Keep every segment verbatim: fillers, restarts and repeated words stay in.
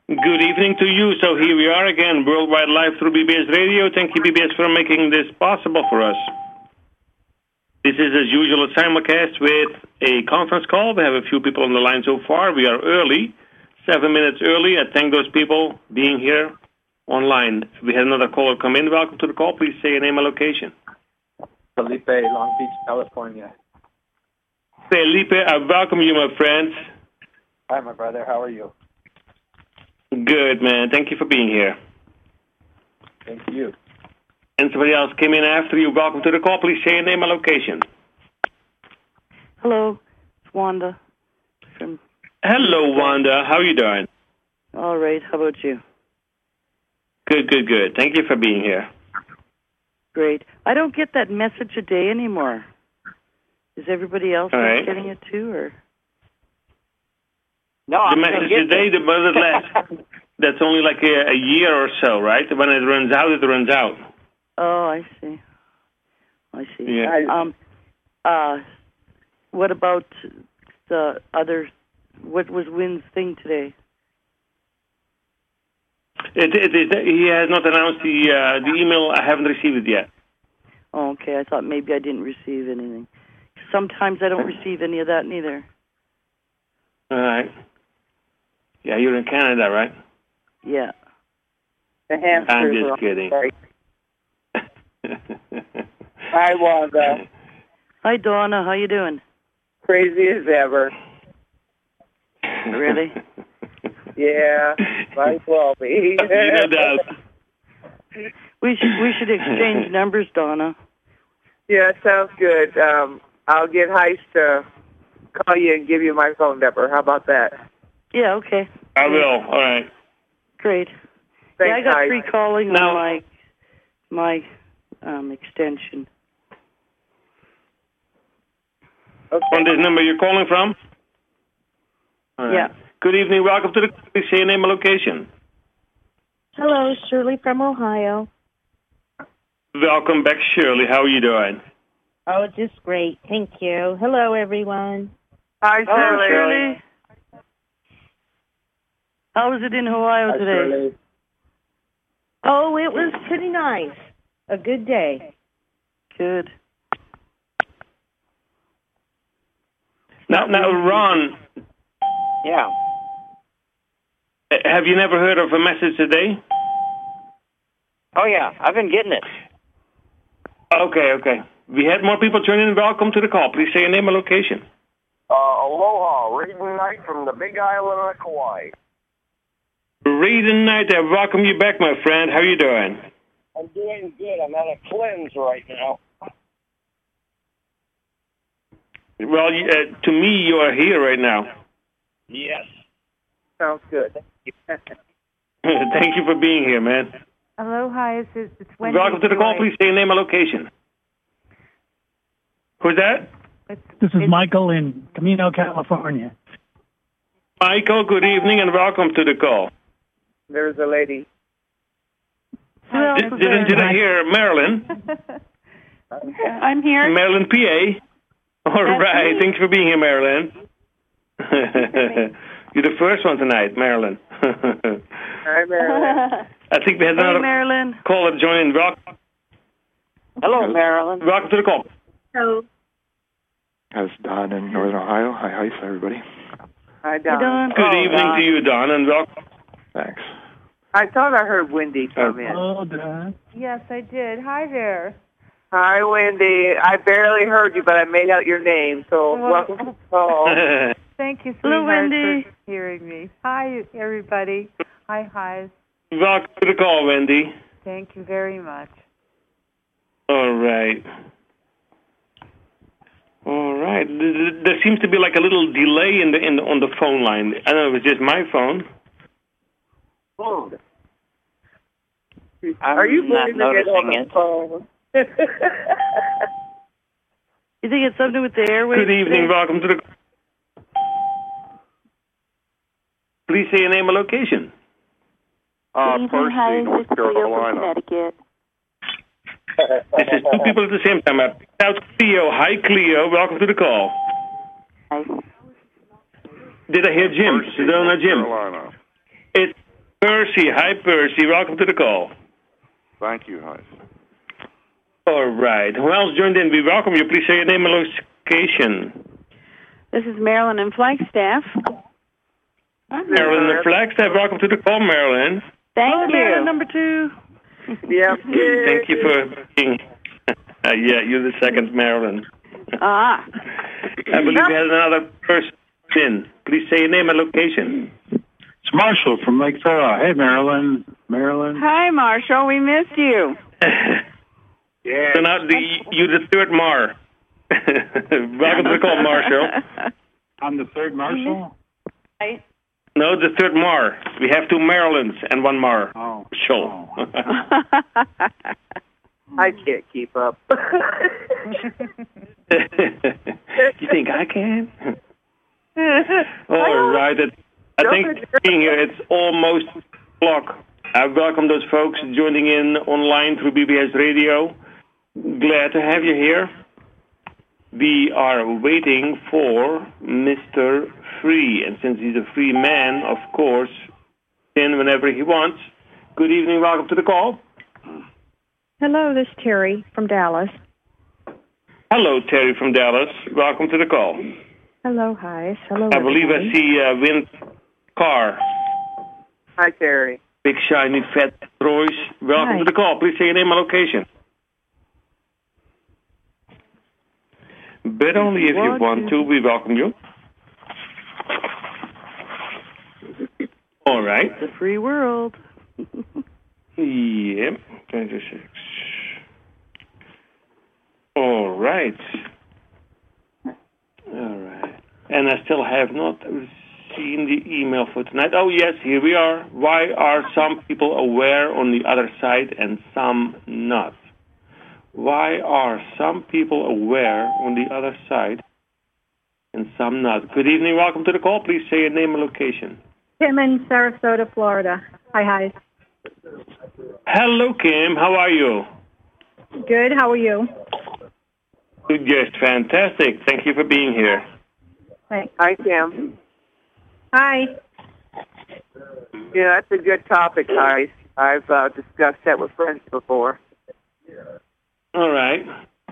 Good evening to you. So here we are again, worldwide live through B B S Radio. Thank you, B B S, for making this possible for us. This is, as usual, a simulcast with a conference call. We have a few people on the line so far. We are early, seven minutes early. I thank those people being here online. We had another caller come in. Welcome to the call. Please say your name and location. Felipe, Long Beach, California. Felipe, I welcome you, my friend. Hi, my brother. How are you? Good, man. Thank you for being here. Thank you. And somebody else came in after you. Welcome to the call. Please say your name and location. Hello, it's Wanda. From Hello, Wanda. How are you doing? All right. How about you? Good, good, good. Thank you for being here. Great. I don't get that message a day anymore. Is everybody else All right. getting it too, or? No, The I'm message today, the but it lasts. That's only like a, a year or so, right? When it runs out, it runs out. Oh, I see. I see. Yeah. Um. Uh. What about the other? What was Wynn's thing today? It, it, it, he has not announced the uh, the email. I haven't received it yet. Oh, okay. I thought maybe I didn't receive anything. Sometimes I don't receive any of that neither. All right. Yeah, you're in Canada, right? Yeah. The hamsters I'm are just kidding. Sorry. Hi, Wanda. Hi, Donna. How you doing? Crazy as ever. Really? Yeah, might well be. No doubt. We should we should exchange numbers, Donna. Yeah, sounds good. Um, I'll get Heist to call you and give you my phone number. How about that? Yeah. Okay. I will. All right. Great. Thanks, yeah, I got Heist. free calling Now- on my my um, extension. Okay. On this number you're calling from? All right. Yeah. Good evening. Welcome to the call. Please say your name and location. Hello, Shirley from Ohio. Welcome back, Shirley. How are you doing? Oh, just great. Thank you. Hello, everyone. Hi, Oh, Shirley. Shirley. How was it in Ohio Hi, today? Shirley. Oh, it was pretty nice. A good day. Good. Now, now, Ron, Yeah. have you never heard of a message today? Oh, yeah. I've been getting it. Okay, okay. We had more people turn in. Welcome to the call. Please say your name and location. Uh, aloha, Reading Night from the Big Island of Kauai. Reading Night, I welcome you back, my friend. How are you doing? I'm doing good. I'm at a cleanse right now. Well, you- uh, to me, you are here right now. Yes. Sounds good. Thank you for being here, man. Hello, hi. It's, it's Wendy. Welcome to the call. Please say your name and location. Who's that? It's, This is it's, Michael in Camino, California. Michael, good evening and welcome to the call. There's a lady. Who else Did, is didn't did there? I hear Marilyn? I'm here. Marilyn, P A. All That's right. me. Thanks for being here, Marilyn. You're the first one tonight, Marilyn. Hi, Marilyn. I think we had Hey, another Marilyn. caller join in. Welcome, Hello, Marilyn. welcome to the call. Hello. That's Don in Northern Ohio. Hi, hi, everybody. Hi, Hey, Don. Don. Good Oh, evening Don. to you, Don, and welcome. Thanks. I thought I heard Wendy come in. Oh, Don. Yes, I did. Hi there. Hi, Wendy. I barely heard you, but I made out your name, so Well, welcome to the call. Thank you, Hello, sweetheart, Wendy. for hearing me. Hi, everybody. Hi, hi. Welcome to the call, Wendy. Thank you very much. All right. All right. Th- th- There seems to be like a little delay in the, in the on the phone line. I don't know if it's just my phone. Are you not going to get on noticing the it. phone? You think it's something with the airwaves? Good evening. today? Welcome to the. Please say your name and location. Uh, Good evening. Percy, Hi, this North is Cleo from Carolina. Connecticut. This is two people at the same time. I picked out Cleo. Hi, Cleo. Welcome to the call. Hi. Did I hear Jim? Percy, Sedona North Jim. Carolina. It's Percy. Hi, Percy. Welcome to the call. Thank you, Heis. All right. Who else joined in? We welcome you. Please say your name and location. This is Marilyn in Flagstaff. Marilyn in Flagstaff. Welcome to the call, Marilyn. Thank oh, you. Marilyn number two. Yep. Thank you for being... Uh, yeah, you're the second Marilyn. Ah. I believe we have another person in. Please say your name and location. It's Marshall from Lake Faro. Hey, Marilyn. Marilyn. Hi, Marshall. We missed you. Yeah. So now the, you're the third Mar. Welcome to the call, Marshall. I'm the third Marshall? No, the third Mar. We have two Marilyns and one Mar. Oh. Show. Oh. I can't keep up. You think I can? All right. I think being here, it's almost o'clock. I welcome those folks joining in online through B B S Radio. Glad to have you here. We are waiting for Mister Free, and since he's a free man, of course, in whenever he wants. Good evening, welcome to the call. Hello, this is Terry from Dallas. Hello, Terry from Dallas. Welcome to the call. Hello, hi. Hello, I believe everybody. I see uh, Win Carr. Hi, Terry. Big, shiny, fat Royce. Welcome Hi. to the call. Please say your name and location. But only if you want to. We welcome you. All right. The free world. Yep. twenty-six. All right. All right. And I still have not seen the email for tonight. Oh, yes, here we are. Why are some people aware on the other side and some not? Why are some people aware on the other side and some not? Good evening. Welcome to the call. Please say your name and location. Kim in Sarasota, Florida. Hi, hi. Hello, Kim. How are you? Good. How are you? Just fantastic. Thank you for being here. Thanks. Hi, Kim. Hi. Yeah, that's a good topic, Heis. I've uh, discussed that with friends before. All right.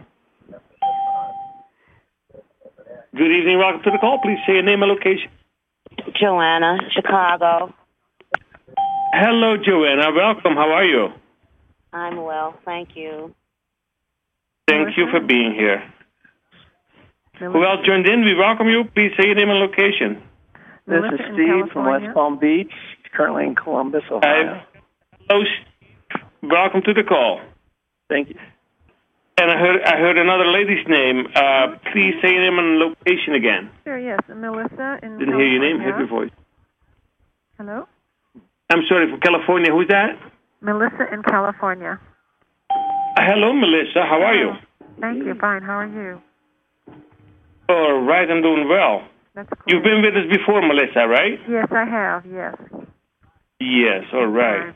Good evening. Welcome to the call. Please say your name and location. Joanna, Chicago. Hello, Joanna. Welcome. How are you? I'm well, thank you. Thank you for being here. Who else joined in? We welcome you. Please say your name and location. This is Steve from West Palm Beach, currently in Columbus, Ohio. Hello, welcome to the call. Thank you. And I heard I heard another lady's name. Uh, please say your name and location again. Sure, yes. Melissa in Didn't hear your name. Heard your voice. Hello? I'm sorry, from California. Who's that? Melissa in California. Uh, hello, Melissa. How are you? Thank you. Fine. How are you? All right. I'm doing well. That's cool. You've been with us before, Melissa, right? Yes, I have. Yes. Yes. All right.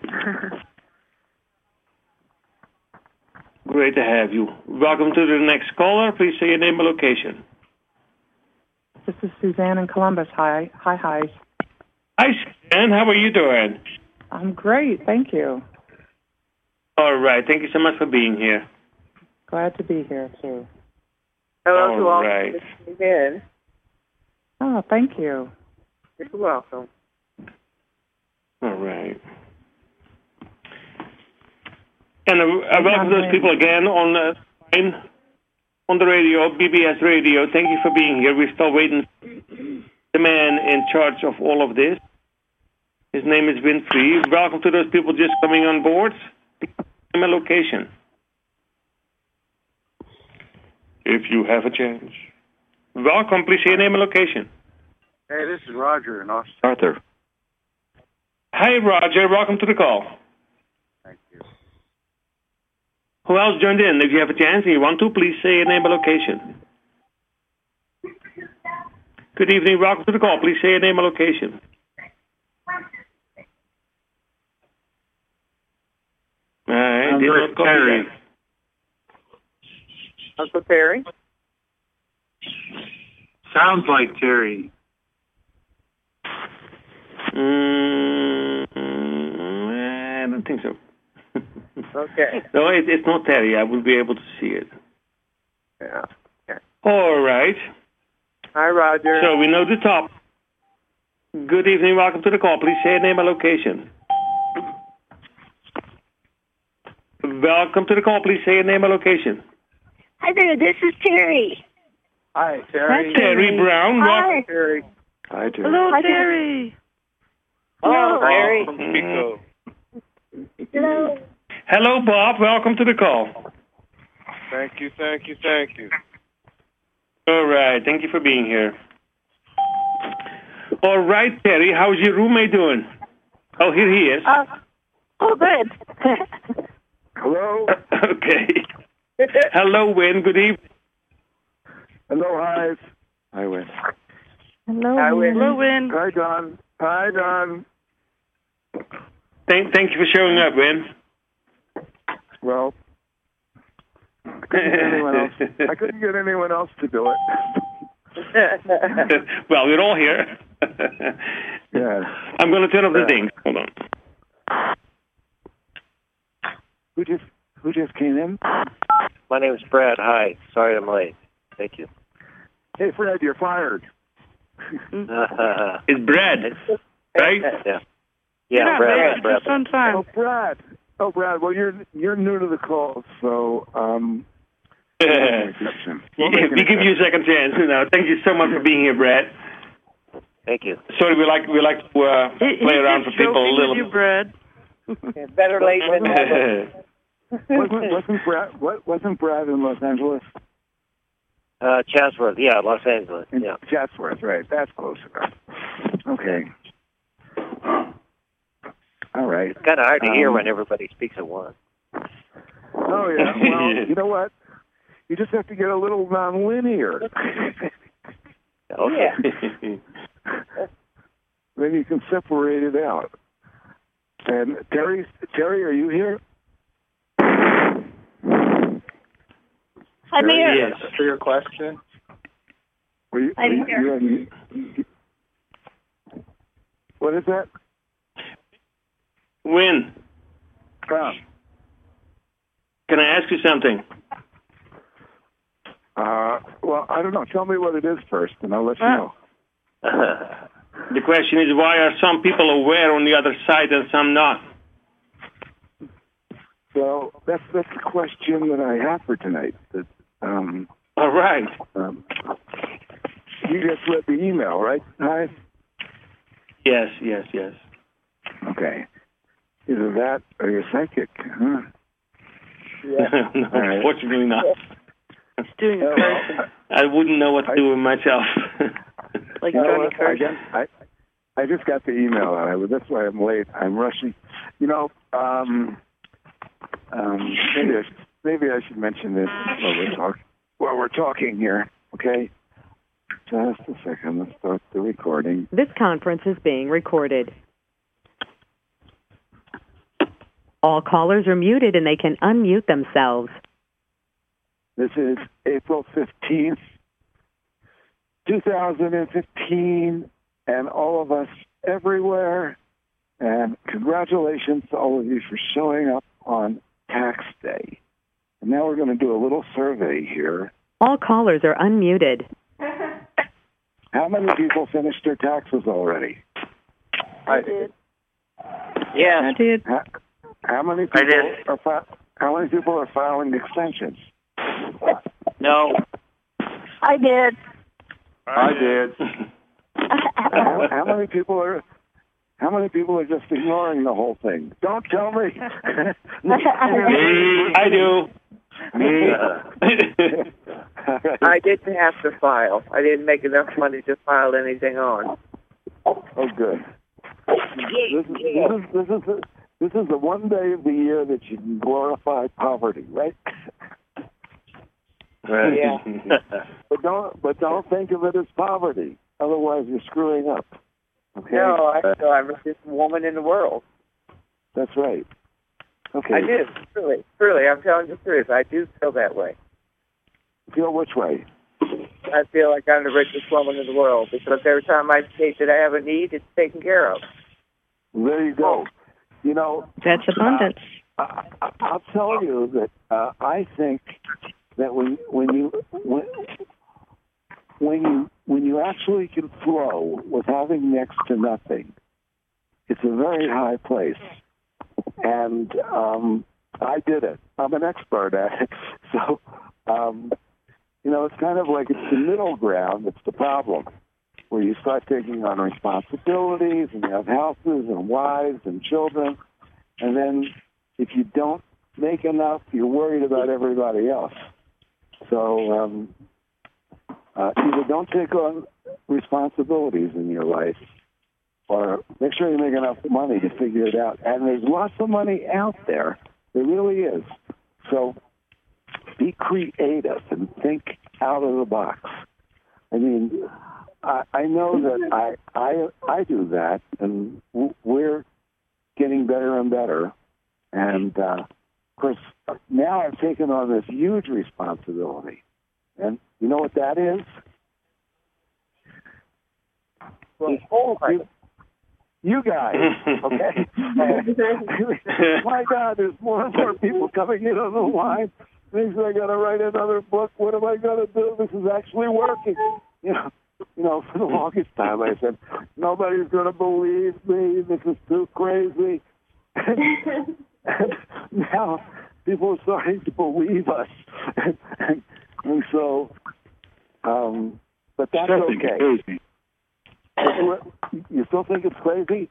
Great to have you. Welcome to the next caller. Please say your name and location. This is Suzanne in Columbus. Hi. Hi, hi. Hi, Suzanne. How are you doing? I'm great. Thank you. All right. Thank you so much for being here. Glad to be here, too. Hello to all. All right. Again. Oh, thank you. You're welcome. All right. And I, I welcome those people again on the line, on the radio, B B S Radio. Thank you for being here. We're still waiting for the man in charge of all of this. His name is Winfrey. Welcome to those people just coming on board. My location. If you have a chance. Welcome. Please say your name and location. Hey, this is Roger in Austin. Arthur. Hi, Roger. Welcome to the call. Thank you. Who else joined in? If you have a chance and you want to, please say your name and location. Good evening. Welcome to the call. Please say your name and location. All right. Did not copy Terry. that. Uncle Terry? Sounds like Terry. Mm, don't think so. Okay. No, it, it's not Terry. I will be able to see it. Yeah. Okay. All right. Hi, Roger. So we know the top. Good evening. Welcome to the call. Please say your name and location. Welcome to the call. Please say your name and location. Hi there. This is Terry. Hi, Terry. Hi, Terry Brown. Hi. Welcome. Terry. Hi, Terry. Hello, Hi, Terry. Hello. Terry. From Pico. Hello. Hello, Bob. Welcome to the call. Thank you, thank you, thank you. All right. Thank you for being here. All right, Terry. How's your roommate doing? Oh, here he is. Uh, oh, good. Hello. Okay. Hello, Win. Good evening. Hello, hi. Hi, Win. Hello. Hi, Win. Hello, Win. Hi, Don. Hi, Don. Thank, thank you for showing up, Win. Well, I couldn't get anyone else. I couldn't get anyone else to do it. Well, we're all here. Yeah. I'm going to turn off the Yeah. things. Hold on. Who just Who just came in? My name is Brad. Hi. Sorry I'm late. Thank you. Hey, Fred, you're fired. It's Brad, right? Yeah. Yeah, Brad. Brad. Just on time. Oh, Brad. Oh, Brad. Well, you're you're new to the call, so um. we We'll make an give you a second chance. No, thank you so much for being here, Brad. Thank you. Sorry, we like we like to uh, He- play he's around for just people a joking little. with you, Brad. Yeah, better late than never. wasn't, wasn't Brad what, wasn't Brad in Los Angeles? Uh, Chatsworth. Yeah, Los Angeles. In Yeah. Chatsworth, right? That's close enough. Okay. All right. It's kind of hard to Um, hear when everybody speaks at once. Oh yeah. Well, you know what? You just have to get a little non-linear. Okay. Then you can separate it out. And Terry, Terry, are you here? I'm here. Yes. For your question. Were you, I'm were here. you- you- what is that? Win. Uh, Can I ask you something? uh, well, I don't know. Tell me what it is first, and I'll let you Uh. know. The question is, why are some people aware on the other side and some not? So that's that's the question that I have for tonight. That, um, All right. um, you just read the email, right? Hi. Yes, yes, yes. Okay. Either that or you're psychic, huh? Yeah. No, All right. unfortunately not. He's doing a Oh, person. well, I wouldn't know what to do with myself. Like you know Johnny what? I, Carson. guess I, I just got the email out. I, that's why I'm late. I'm rushing. You know, um, um, maybe, I should, maybe I should mention this while we're, talk, while we're talking here, okay? Just a second. Let's start the recording. This conference is being recorded. All callers are muted and they can unmute themselves. This is April fifteenth, two thousand fifteen, and all of us everywhere. And congratulations to all of you for showing up on tax day. And now we're going to do a little survey here. All callers are unmuted. How many people finished their taxes already? I did. Yes. I did. How, how many people I did. are fi- how many people are filing extensions? No. I did. I did. how, how many people are how many people are just ignoring the whole thing? Don't tell me. Me, I do. Me. I didn't have to file. I didn't make enough money to file anything on. Oh, good. This is, this is, this is, the, this is the one day of the year that you can glorify poverty, right? Right. Yeah. But don't, but don't think of it as poverty. Otherwise, you're screwing up. Okay. No, I feel I'm the richest woman in the world. That's right. Okay. I do, truly, truly. I'm telling you the truth. I do feel that way. Feel which way? I feel like I'm the richest woman in the world because every time I state that I have a need, it's taken care of. There you go. You know, That's abundance. Uh, I, I, I'll tell you that uh, I think that when when you when, when you when you actually can flow with having next to nothing, it's a very high place. And um, I did it. I'm an expert at it. So, um, you know, it's kind of like it's the middle ground that's the problem, where you start taking on responsibilities and you have houses and wives and children. And then if you don't make enough, you're worried about everybody else. So um, uh, either don't take on responsibilities in your life, or make sure you make enough money to figure it out. And there's lots of money out there. There really is. So be creative and think out of the box. I mean, I, I know that I, I I do that, and we're getting better and better. And, uh, of course, now I've taken on this huge responsibility. And you know what that is? Well, you, you guys, okay? My God, there's more and more people coming in on the line. Thinks I got to write another book. What am I going to do? This is actually working. You know, you know, for the longest time I said, nobody's going to believe me. This is too crazy. And, and now people are starting to believe us. And, and, and so, um, but that's okay. Crazy. You still think it's crazy?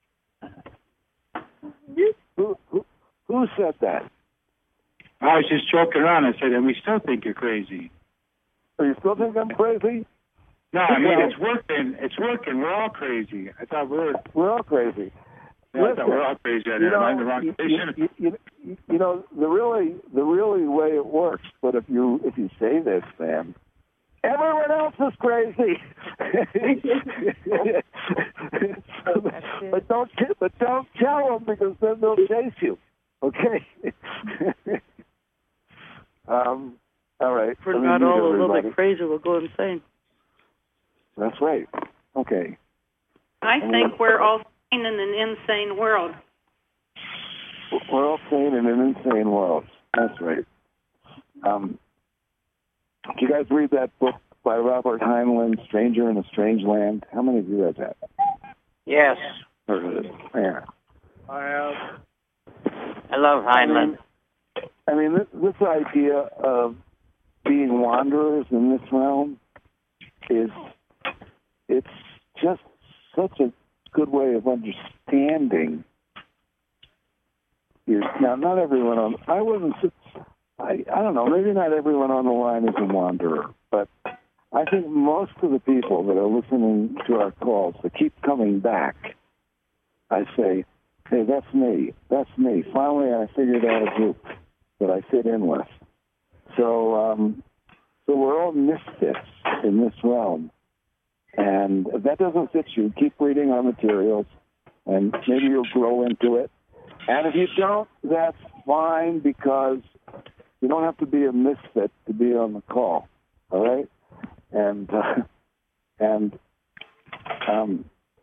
Who, who, who said that? I was just joking around. I said, and we still think you're crazy. Oh, you still think I'm crazy? No, I mean, it's working. It's working. We're all crazy. I thought we were... We're all crazy. Yeah, I thought we're all crazy. I You know, am I in the wrong you, station? you, you, you, you know, the really, the really way it works, but if you, if you say this, Sam, everyone else is crazy. but don't, but don't tell them, because then they'll chase you. Okay. um. All right. If we're not all a little bit crazy, we'll go insane. That's right. Okay. I think we're all sane in an insane world. We're all sane in an insane world. That's right. Um. Did you guys read that book by Robert Heinlein, Stranger in a Strange Land? How many of you read that? Yes. Heard of it? Yeah. I have. I love Heinlein. I mean, this, this idea of being wanderers in this realm is, it's just such a good way of understanding. Your, now, not everyone on, I wasn't, I, I don't know, maybe not everyone on the line is a wanderer, but I think most of the people that are listening to our calls that keep coming back, I say, hey, that's me, that's me. Finally, I figured out a group that I fit in with. So, um, so we're all misfits in this realm. And if that doesn't fit you, keep reading our materials, and maybe you'll grow into it. And if you don't, that's fine, because you don't have to be a misfit to be on the call, all right? And, uh, and um,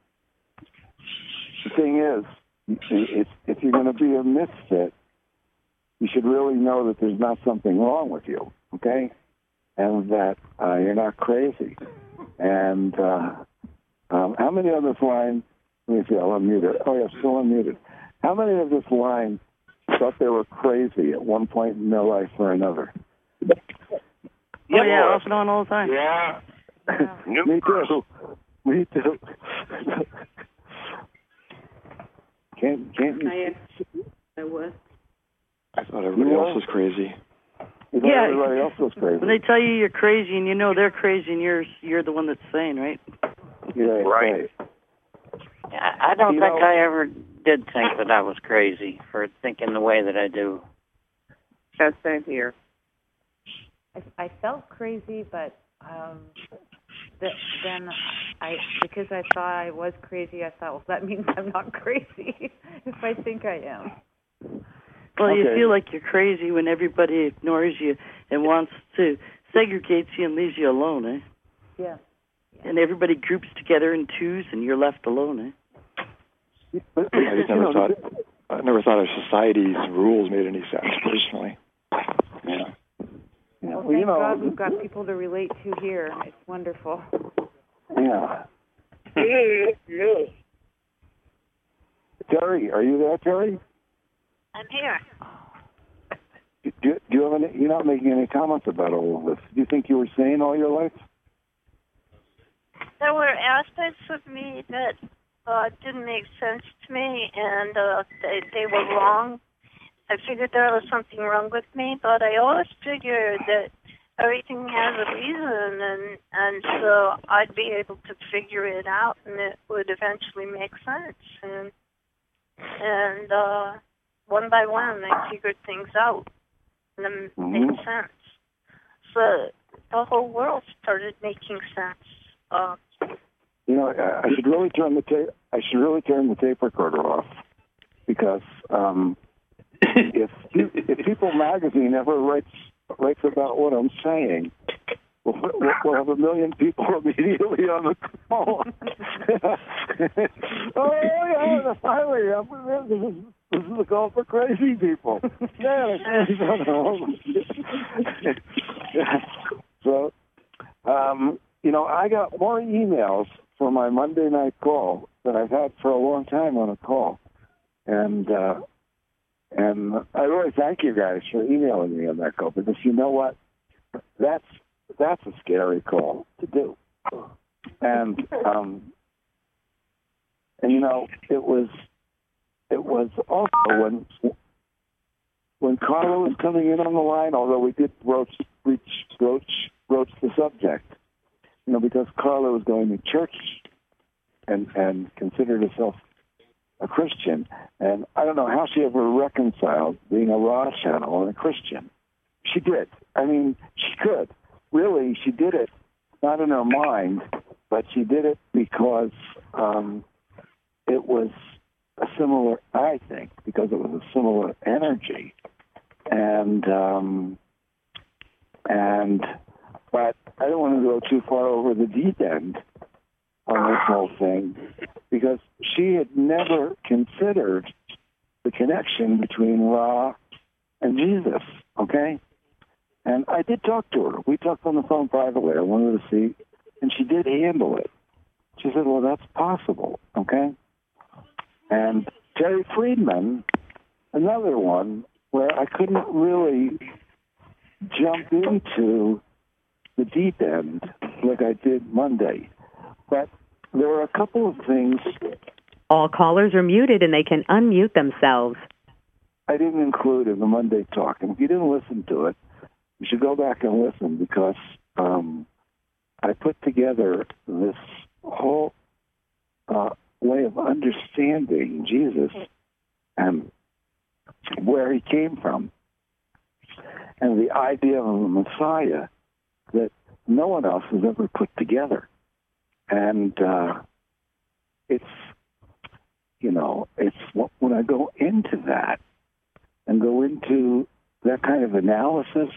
the thing is, if, if you're going to be a misfit, you should really know that there's not something wrong with you, okay? And that uh, you're not crazy. And uh, um, how many of this line, let me see, I'll unmute it. Oh, yeah, still unmuted. How many of this line thought they were crazy at one point in their life or another? Oh, yeah, off and on all the time. Yeah. yeah. Me too. Me too. can't, can't you? I, I was. I thought everybody else was crazy. You thought Yeah, everybody else was crazy. when they tell you you're crazy and you know they're crazy and you're you're the one that's sane, right? Yeah, right. I don't You think know- I ever did think that I was crazy for thinking the way that I do. That's same here. I, I felt crazy, but um, th- then I, because I thought I was crazy, I thought, well, that means I'm not crazy if I think I am. Well, you Okay. feel like you're crazy when everybody ignores you and wants to segregate you and leaves you alone, eh? Yeah. And everybody groups together in twos and you're left alone, eh? But, I just you never know, thought. I never thought of society's rules made any sense personally. Yeah. Yeah. Well, Well, thank you know, God we've got people to relate to here. It's wonderful. yeah. Terry, are you there, Terry? I'm here. Do, do you have any? You're not making any comments about all of this. Do you think you were sane all your life? There were aspects of me that uh, didn't make sense to me, and uh, they, they were wrong. I figured there was something wrong with me, but I always figured that everything has a reason, and and so I'd be able to figure it out, and it would eventually make sense. And and uh, one by one, I figured things out, and it Mm-hmm. made sense. So the whole world started making sense. Uh, You know, I, I should really turn the tape. I should really turn the tape recorder off because um, if if People Magazine ever writes writes about what I'm saying, we'll, we'll, we'll have a million people immediately on the call. Oh yeah, finally, I'm, this is this is the call for crazy people. Man, I don't know. So, um, you know, I got more emails for my Monday night call that I've had for a long time on a call. And uh, and I really thank you guys for emailing me on that call, because you know what? That's that's a scary call to do. And um, and you know, it was it was also when when Carla was coming in on the line, although we did broach reach broach broach the subject. You know, because Carla was going to church and and considered herself a Christian, and I don't know how she ever reconciled being a Ra channel and a Christian. She did. I mean, she could. Really, she did it not in her mind, but she did it because um, it was a similar, I think, because it was a similar energy. And um, and but I don't want to go too far over the deep end on this whole thing, because she had never considered the connection between Ra and Jesus, okay? And I did talk to her. We talked on the phone privately. I wanted to see, and she did handle it. She said, well, that's possible, okay? And Terry Friedman, another one where I couldn't really jump into the deep end like I did Monday. But there were a couple of things. All callers are muted and they can unmute themselves. I didn't include in the Monday talk. And if you didn't listen to it, you should go back and listen, because um, I put together this whole uh, way of understanding Jesus and where he came from, and the idea of a Messiah that no one else has ever put together. And uh, it's, you know, it's when I go into that and go into that kind of analysis,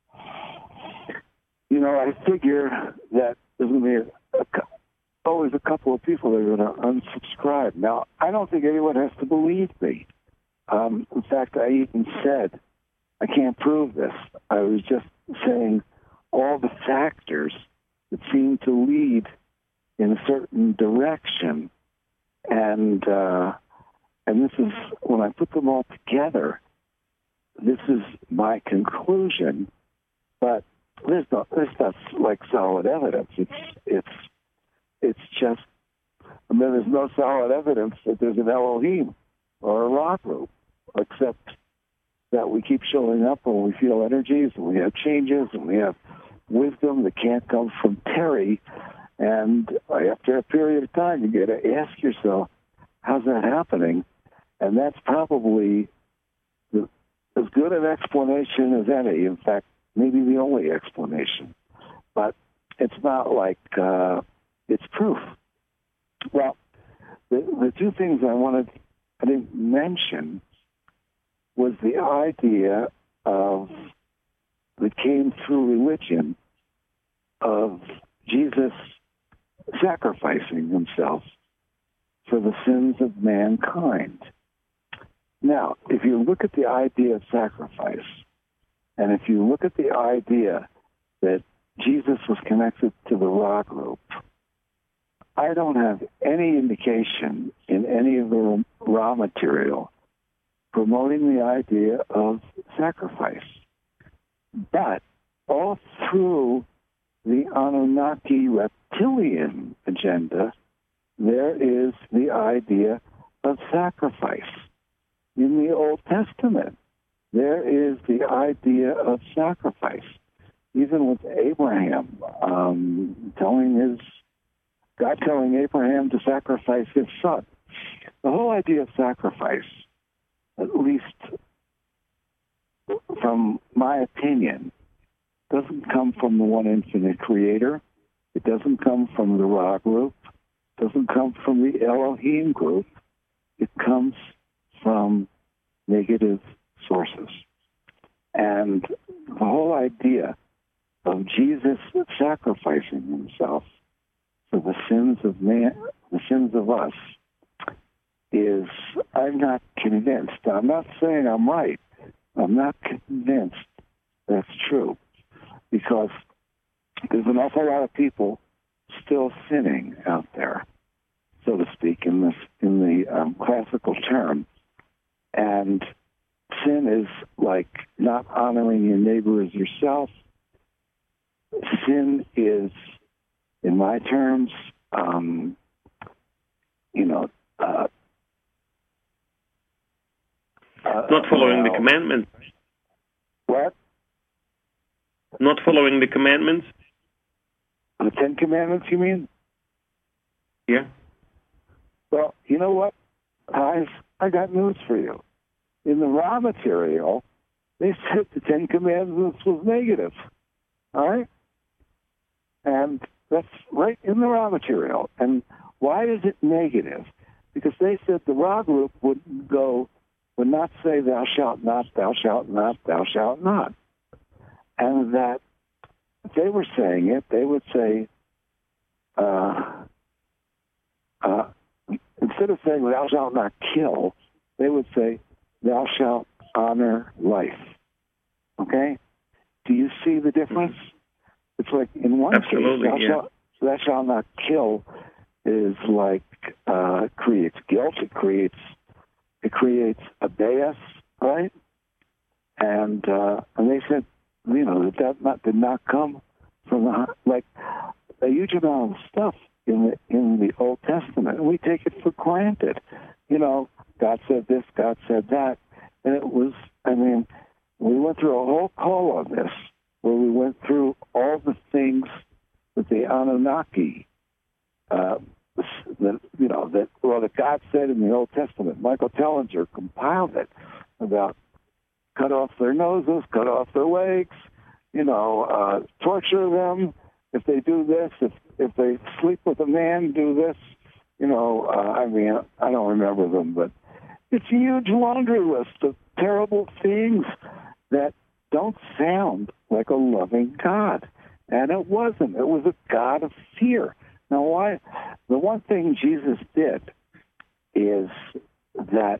you know, I figure that there's going to be a, a, always a couple of people that are going to unsubscribe. Now, I don't think anyone has to believe me. Um, in fact, I even said, I can't prove this. I was just saying all the factors that seem to lead in a certain direction. And uh, and this is, when I put them all together, this is my conclusion. But there's not, there's not like solid evidence. It's, it's, it's just, I mean, there's no solid evidence that there's an Elohim or a Ra group, except that we keep showing up when we feel energies, and we have changes, and we have wisdom that can't come from Terry. And after a period of time, you got to ask yourself, how's that happening? And that's probably the, as good an explanation as any. In fact, maybe the only explanation. But it's not like uh, it's proof. Well, the, the two things I wanted, I didn't mention, was the idea of, that came through religion, of Jesus sacrificing himself for the sins of mankind. Now, if you look at the idea of sacrifice, and if you look at the idea that Jesus was connected to the Ra group, I don't have any indication in any of the Ra material promoting the idea of sacrifice. But all through the Anunnaki reptilian agenda, there is the idea of sacrifice. In the Old Testament, there is the idea of sacrifice. Even with Abraham, um, telling his, God telling Abraham to sacrifice his son. The whole idea of sacrifice, at least from my opinion, doesn't come from the one infinite creator. It doesn't come from the Ra group. It doesn't come from the Elohim group. It comes from negative sources. And the whole idea of Jesus sacrificing himself for the sins of man, the sins of us, is, I'm not convinced. I'm not saying I'm right. I'm not convinced that's true, because there's an awful lot of people still sinning out there, so to speak, in this in the um, classical term. And sin is like not honoring your neighbor as yourself. Sin is, in my terms, um, you know, uh, uh, not following well, the commandments. What? Not following the commandments? The Ten Commandments, you mean? Yeah. Well, you know what, guys? I got news for you. In the Ra material, they said the Ten Commandments was negative. All right? And that's right in the Ra material. And why is it negative? Because they said the Ra group would go, would not say thou shalt not, thou shalt not, thou shalt not. And that if they were saying it, they would say, uh, uh, instead of saying thou shalt not kill, they would say thou shalt honor life. Okay? Do you see the difference? It's like in one Absolutely, case, thou, yeah. shalt, thou shalt not kill is like uh, creates guilt. It creates it creates a bias, right? And uh, and they said, you know, that that not, did not come from the, like a huge amount of stuff in the in the Old Testament, and we take it for granted. You know, God said this, God said that, and it was. I mean, we went through a whole call on this, where we went through all the things that the Anunnaki, uh, that you know, that well, that God said in the Old Testament. Michael Tellinger compiled it about cut off their noses, cut off their legs, you know, uh, torture them if they do this, if if they sleep with a man, do this, you know. Uh, I mean, I don't remember them, but it's a huge laundry list of terrible things that don't sound like a loving God. And it wasn't. It was a God of fear. Now, why? The one thing Jesus did is that,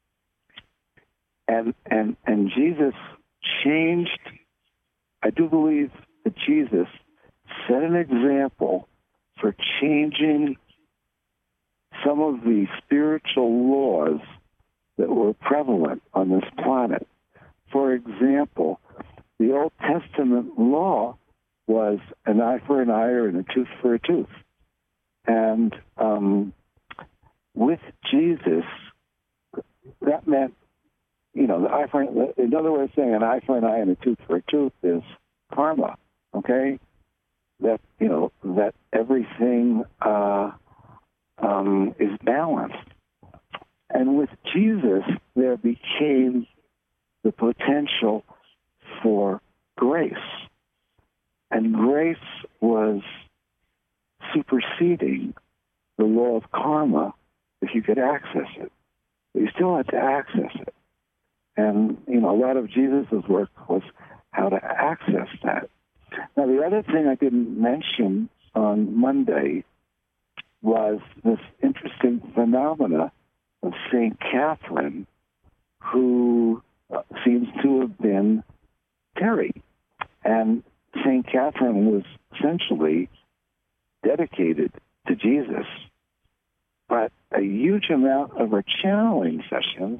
and and and Jesus changed. I do believe that Jesus set an example for changing some of the spiritual laws that were prevalent on this planet. For example, the Old Testament law was an eye for an eye and a tooth for a tooth. And um, with Jesus, that meant, you know, the eye for, another way of saying an eye for an eye and a tooth for a tooth is karma, okay? That, you know, that everything uh, um, is balanced. And with Jesus, there became the potential for grace. And grace was superseding the law of karma if you could access it. But you still had to access it. And, you know, a lot of Jesus' work was how to access that. Now, the other thing I didn't mention on Monday was this interesting phenomena of Saint Catherine, who uh, seems to have been Terry. And Saint Catherine was essentially dedicated to Jesus, but a huge amount of her channeling sessions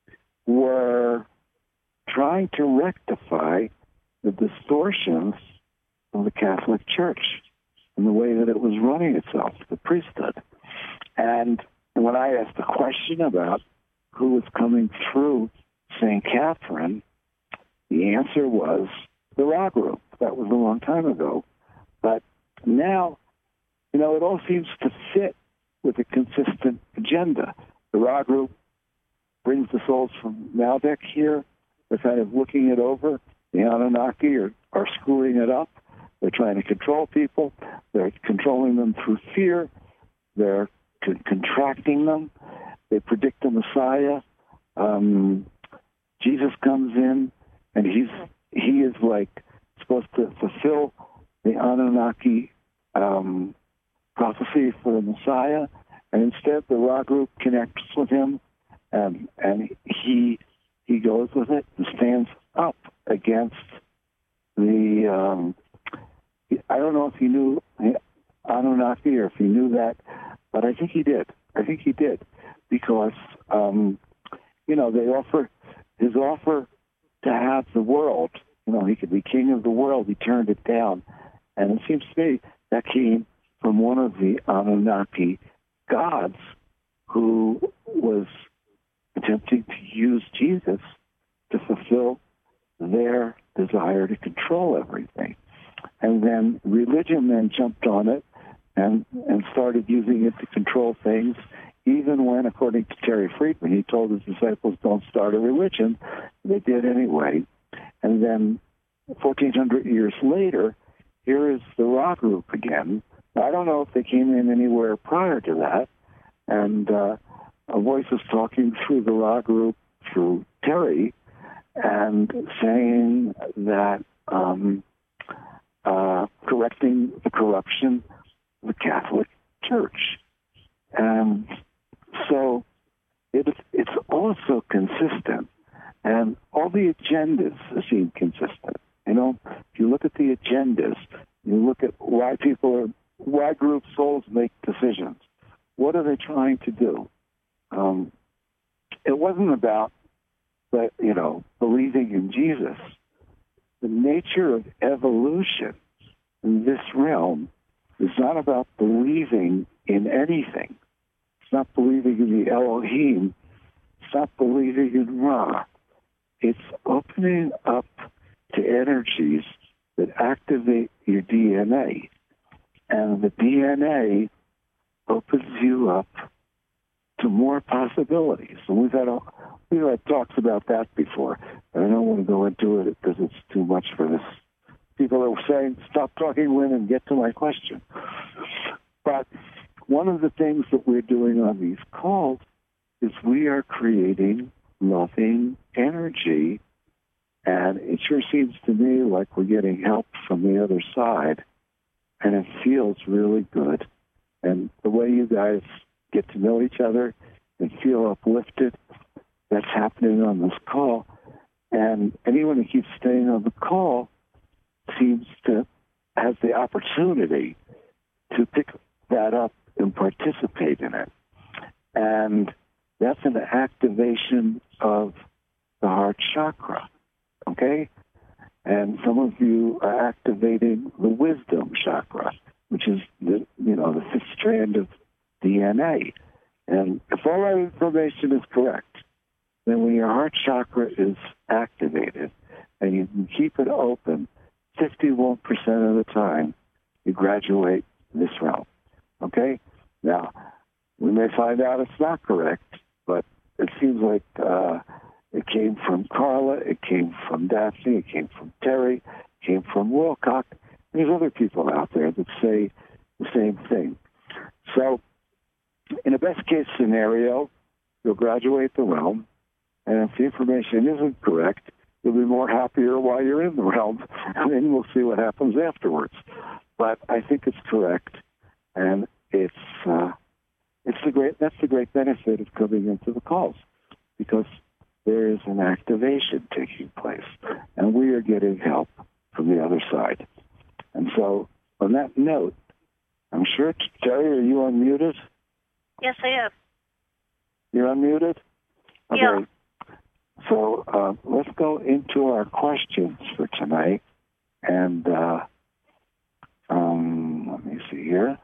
were trying to rectify the distortions of the Catholic Church and the way that it was running itself, the priesthood. And when I asked a question about who was coming through Saint Catherine, the answer was the Ra group. That was a long time ago. But now, you know, it all seems to fit with a consistent agenda. The Ra group brings the souls from Malbec here. They're kind of looking it over. The Anunnaki are, are screwing it up. They're trying to control people. They're controlling them through fear. They're con- contracting them. They predict the Messiah. Um, Jesus comes in, and he's he is like supposed to fulfill the Anunnaki um, prophecy for the Messiah, and instead the Ra group connects with him, and and he he goes with it and stands up against the. Um, I don't know if he knew Anunnaki or if he knew that, but I think he did. I think he did because um, you know they offer his offer to have the world. You know, he could be king of the world. He turned it down, and it seems to me that came from one of the Anunnaki gods who was attempting to use Jesus to fulfill their desire to control everything. And then religion then jumped on it and, and started using it to control things, even when, according to Terry Friedman, he told his disciples, don't start a religion. They did anyway. And then fourteen hundred years later, here is the Ra group again. I don't know if they came in anywhere prior to that. And uh, a voice was talking through the Ra group, through Terry, and saying that um, uh, correcting the corruption of the Catholic Church. And so it, it's also consistent. And all the agendas seem consistent. You know, if you look at the agendas, you look at why people are, why group souls make decisions. What are they trying to do? Um, it wasn't about, but you know, believing in Jesus. The nature of evolution in this realm is not about believing in anything. It's not believing in the Elohim. It's not believing in Ra. It's opening up to energies that activate your D N A. And the D N A opens you up to more possibilities. And we've had, a, we've had talks about that before. And I don't want to go into it because it's too much for this. People are saying, stop talking women, get to my question. But one of the things that we're doing on these calls is we are creating loving energy, and it sure seems to me like we're getting help from the other side, and it feels really good. And the way you guys get to know each other and feel uplifted, that's happening on this call. And anyone who keeps staying on the call seems to have the opportunity to pick that up and participate in it. And that's an activation of the heart chakra, okay? And some of you are activating the wisdom chakra, which is the, you know, the fifth strand of D N A. And if all that information is correct, then when your heart chakra is activated and you can keep it open, fifty-one percent of the time, you graduate this realm, okay? Now, we may find out it's not correct, but it seems like uh, it came from Carla, it came from Daphne, it came from Terry, it came from Wilcock. There's other people out there that say the same thing. So, in a best-case scenario, you'll graduate the realm, and if the information isn't correct, you'll be more happier while you're in the realm, and then we'll see what happens afterwards. But I think it's correct, and it's uh, it's the great that's the great benefit of coming into the calls, because there is an activation taking place, and we are getting help from the other side. And so, on that note, I'm sure, Terry, are you unmuted? Yes, I am. You're unmuted? Okay. Yeah. So uh, let's go into our questions for tonight. And uh, um, let me see here.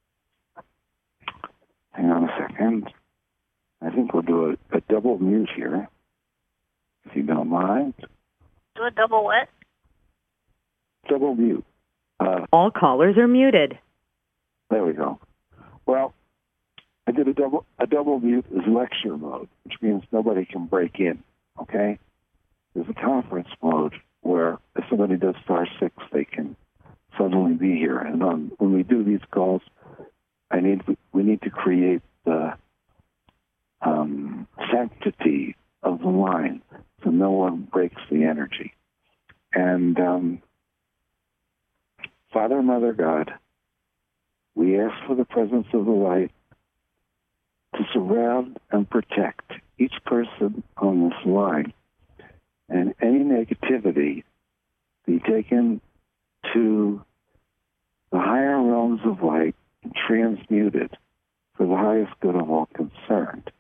Hang on a second. I think we'll do a, a double mute here, if you don't mind. Do a double what? Double mute. Uh, All callers are muted. There we go. Well, I did a double a double mute is lecture mode, which means nobody can break in. Okay? There's a conference mode where if somebody does star six, they can suddenly be here. And on, when we do these calls, I need we need to create the um, sanctity of the line so no one breaks the energy. And um, Father, Mother, God, we ask for the presence of the light to surround and protect each person on this line, and any negativity be taken to the higher realms of light and transmuted for the highest good of all concerned.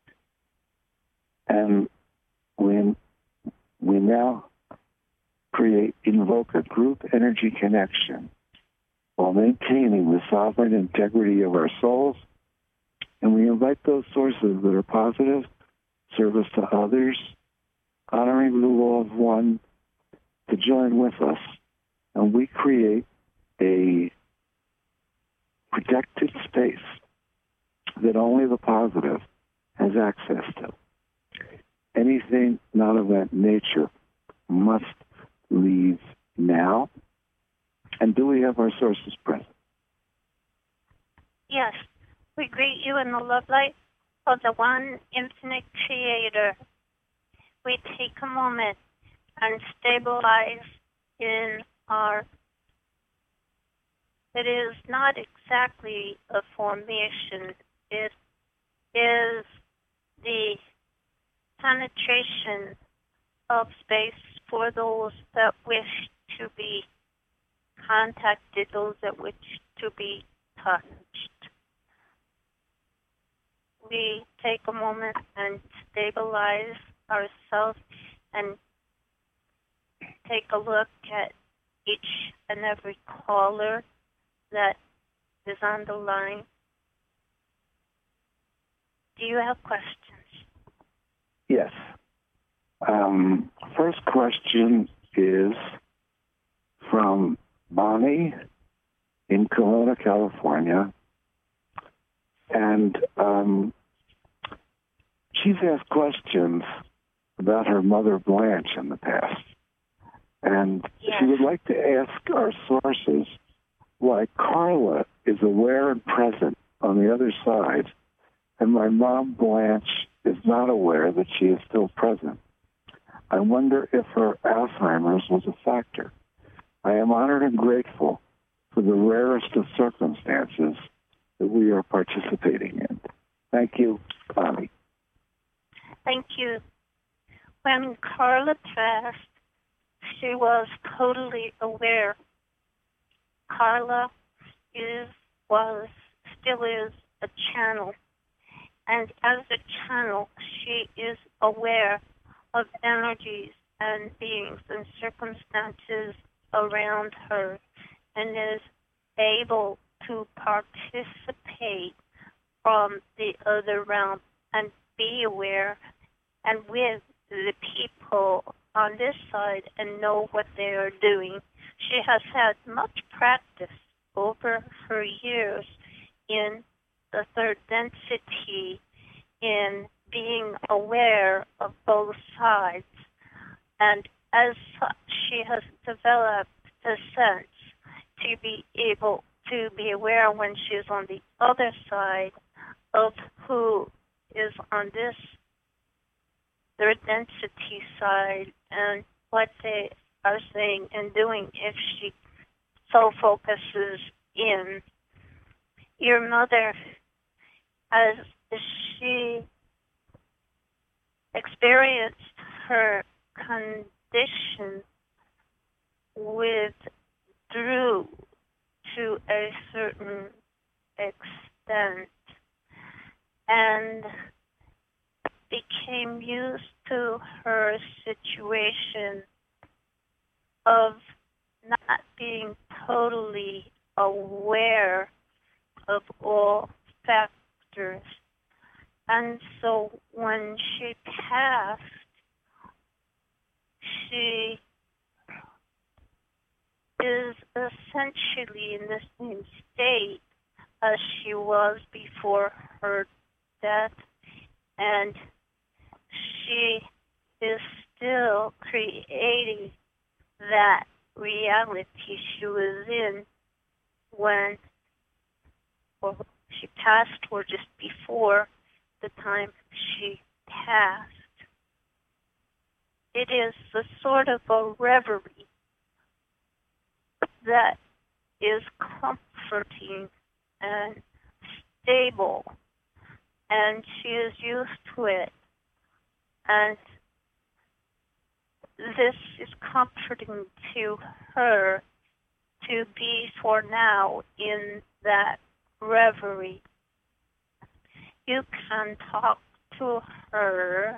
And when we now create, invoke a group energy connection while maintaining the sovereign integrity of our souls, and we invite those sources that are positive, service to others, honoring the law of one, to join with us. And we create a protected space that only the positive has access to. Anything not of that nature must leave now. And do we have our sources present? Yes. We greet you in the love light of the one infinite creator. We take a moment and stabilize in our, it is not exactly a formation, it is the penetration of space for those that wish to be contacted, those that wish to be touched. We take a moment and stabilize ourselves and take a look at each and every caller that is on the line. Do you have questions? Yes. Um, first question is from Bonnie in Corona, California. And um, she's asked questions about her mother, Blanche, in the past. And yes. She would like to ask our sources why Carla is aware and present on the other side, and my mom, Blanche, is not aware that she is still present. I wonder if her Alzheimer's was a factor. I am honored and grateful for the rarest of circumstances that we are participating in. Thank you, Bonnie. Thank you. When Carla passed, she was totally aware. Carla is, was, still is a channel. And as a channel, she is aware of energies and beings and circumstances around her and is able to participate from the other realm and be aware and with the people on this side and know what they are doing. She has had much practice over her years in the third density, in being aware of both sides. And as such, she has developed the sense to be able to be aware when she's on the other side of who is on this third density side and what they are saying and doing if she so focuses in. Your mother, as she experienced her condition withdrew to a certain extent and became used to her situation of not being totally aware of all factors. And so when she passed, she is essentially in the same state as she was before her death, and she is still creating that reality she was in when or she passed or just before the time she passed. It is the sort of a reverie that is comforting and stable, and she is used to it. And this is comforting to her to be for now in that reverie. You can talk to her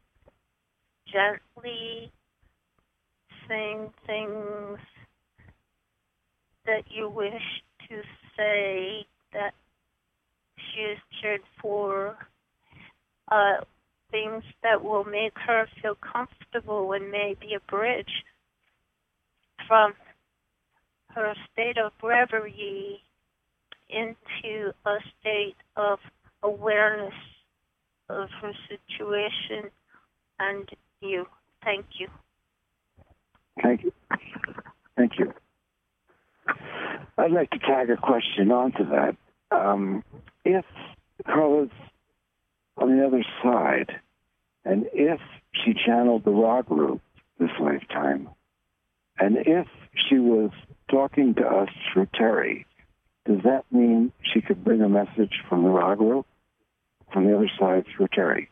gently, saying things that you wish to say, that she is cared for, uh, things that will make her feel comfortable and may be a bridge from her state of reverie into a state of awareness of her situation and you. Thank you. Thank you. Thank you. I'd like to tag a question onto that. Um, if Carla's on the other side, and if she channeled the Ra group this lifetime, and if she was talking to us through Terry, does that mean she could bring a message from the Ra group from the other side through Terry?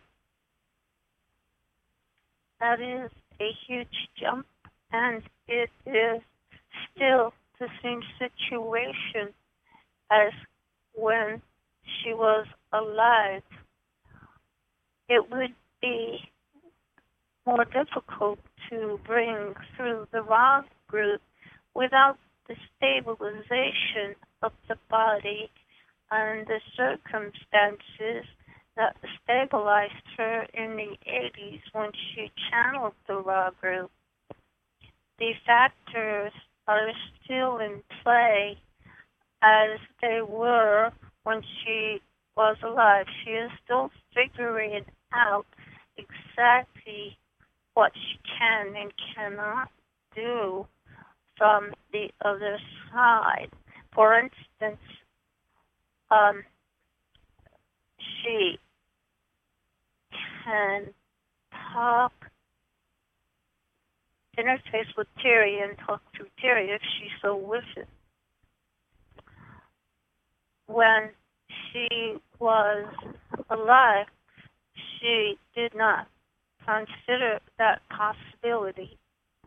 That is a huge jump, and it is still the same situation as when she was alive. It would be more difficult to bring through the Ra group without the stabilization of the body and the circumstances that stabilized her in the eighties when she channeled the Ra group. The factors are still in play as they were when she was alive. She is still figuring out exactly what she can and cannot do from the other side. For instance, um, she can talk, interface with Terry and talk through Terry if she so wishes. When she was alive, she did not consider that possibility.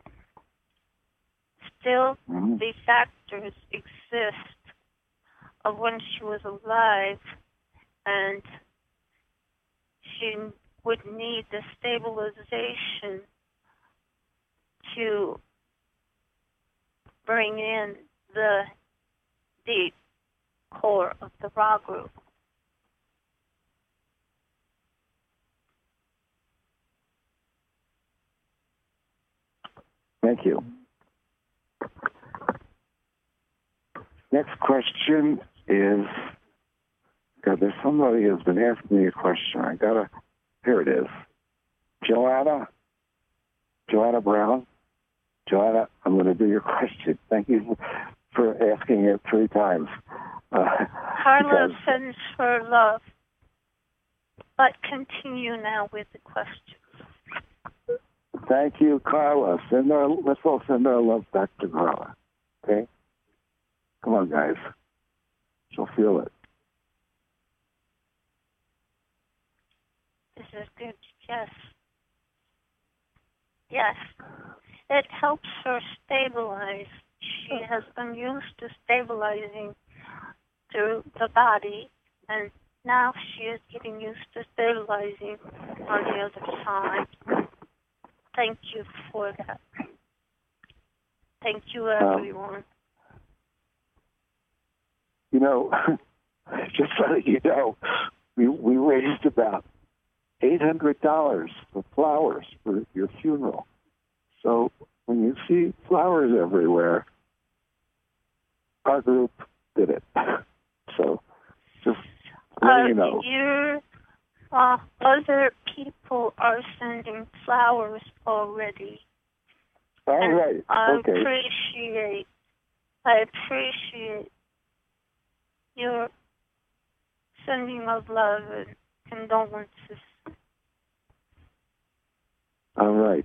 Still, mm-hmm. the factors exist of when she was alive, and she would need the stabilization to bring in the deep core of the Ra group. Thank you. Next question is, God, there's somebody who's been asking me a question. I gotta, here it is. Joanna, Joanna Brown. Joanna, I'm going to do your question. Thank you for asking it three times. Uh, Carla sends her love, but continue now with the question. Thank you, Carla. Send our, let's all send our love back to Carla. Okay? Come on, guys. She'll feel it. This is good. Yes. Yes. It helps her stabilize. She has been used to stabilizing through the body, and now she is getting used to stabilizing on the other side. Thank you for that. Thank you, everyone. Um, you know, just so that you know, we, we raised about eight hundred dollars for flowers for your funeral. So when you see flowers everywhere, our group did it. So just letting uh, you know. Your, uh, other people are sending flowers already. All and right. I Okay. appreciate, I appreciate your sending of love and condolences. All right.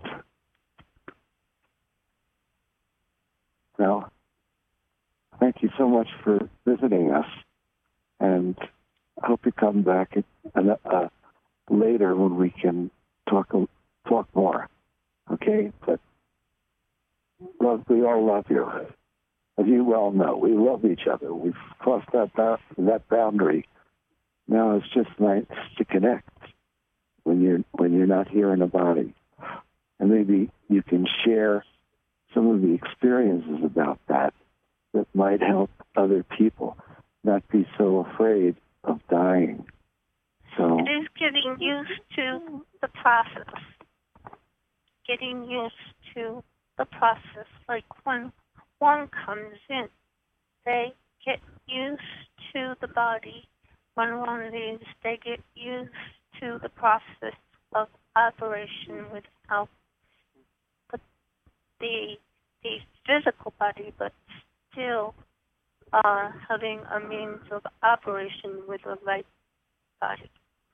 Well, thank you so much for visiting us, and I hope you come back at, uh, later when we can talk talk more. Okay, but love, we all love you, as you well know. We love each other. We've crossed that ba- that boundary. Now it's just nice to connect when you're when you're not here in a body, and maybe you can share some of the experiences about that that might help other people not be so afraid of dying. So It is getting used to the process. Getting used to the process. Like when one comes in, they get used to the body. When one leaves, they get used to the process of operation without the the, the physical body, but still uh, having a means of operation with a light body.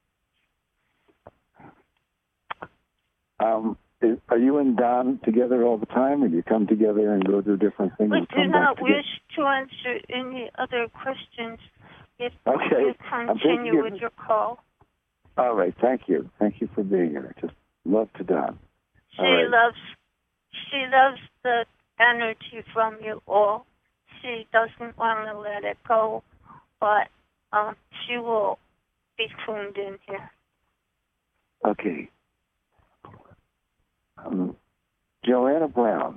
Um, is, are you and Don together all the time, or do you come together and go do different things? We and do come not back wish to answer any other questions if Okay. you I'm continue thinking with of- your call. All right, thank you. Thank you for being here. Just love to Don. She All right. loves she loves the energy from you all. She doesn't want to let it go, but um, she will be tuned in here. Okay. Um, Joanna Brown.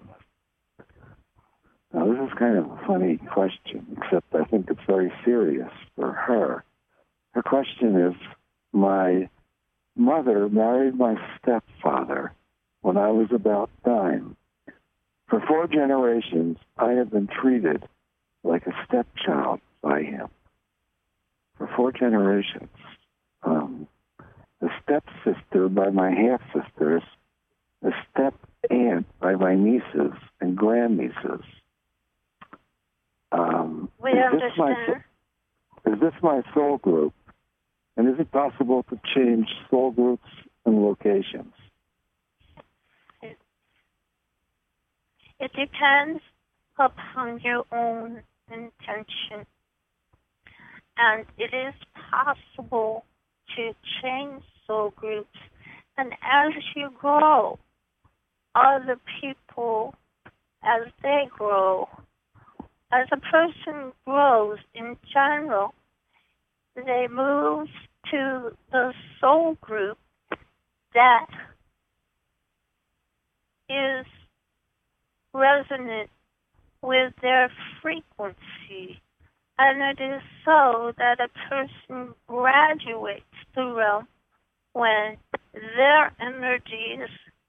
Now, this is kind of a funny question, except I think it's very serious for her. Her question is, my mother married my stepfather when I was about nine. For four generations, I have been treated like a stepchild by him. For four generations. Um, a stepsister by my half-sisters, a step-aunt by my nieces and grandnieces. Um, We is this my understand. is this my soul group? And is it possible to change soul groups and locations? It depends upon your own intention. And it is possible to change soul groups. And as you grow, other people, as they grow, as a person grows in general, they move to the soul group that is resonant with their frequency. And it is so that a person graduates the realm when their energies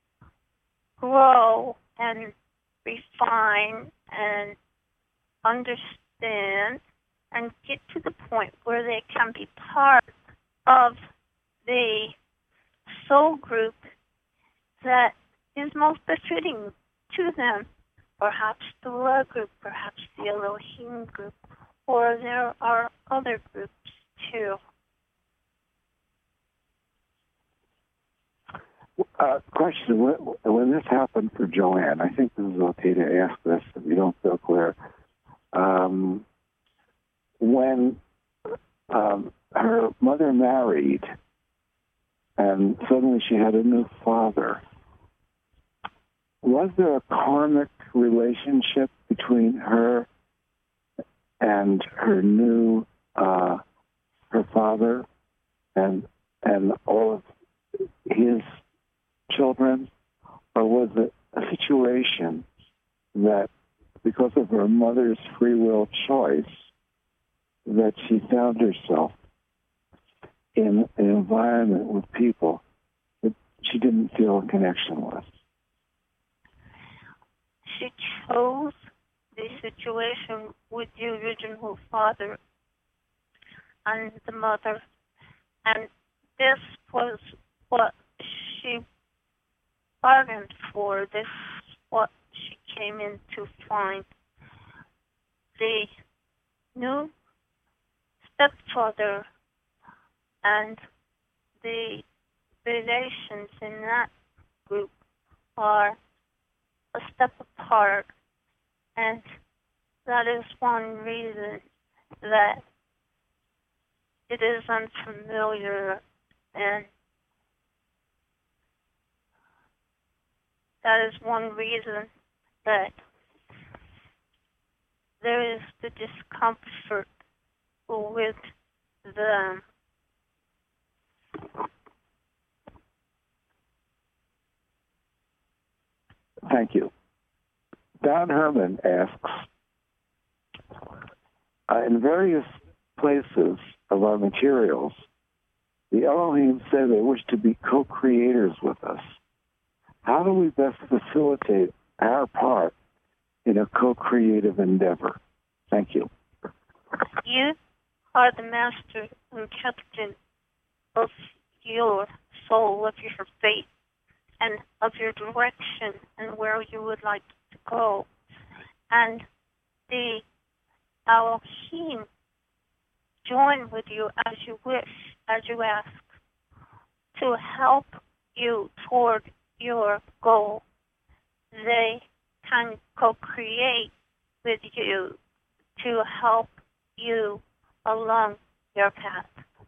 grow and refine and understand and get to the point where they can be part of the soul group that is most befitting to them. Perhaps the Ra group, perhaps the Elohim group, or there are other groups too. Uh, question, when, when this happened for Joanne, I think this is okay to ask this if you don't feel clear. Um, when um, her mother married and suddenly she had a new father, was there a karmic relationship between her and her new, uh, her father and and all of his children? Or was it a situation that, because of her mother's free will choice, that she found herself in an environment with people that she didn't feel a connection with? She chose the situation with the original father and the mother, and this was what she bargained for. This is what she came in to find. The new stepfather and the relations in that group are a step apart, and that is one reason that it is unfamiliar, and that is one reason that there is the discomfort with the Thank you. Don Herman asks, uh, in various places of our materials, the Elohim say they wish to be co-creators with us. How do we best facilitate our part in a co-creative endeavor? Thank you. You are the master and captain of your soul, of your fate, and of your direction and where you would like to go. And the Elohim join with you as you wish, as you ask, to help you toward your goal. They can co-create with you to help you along your path.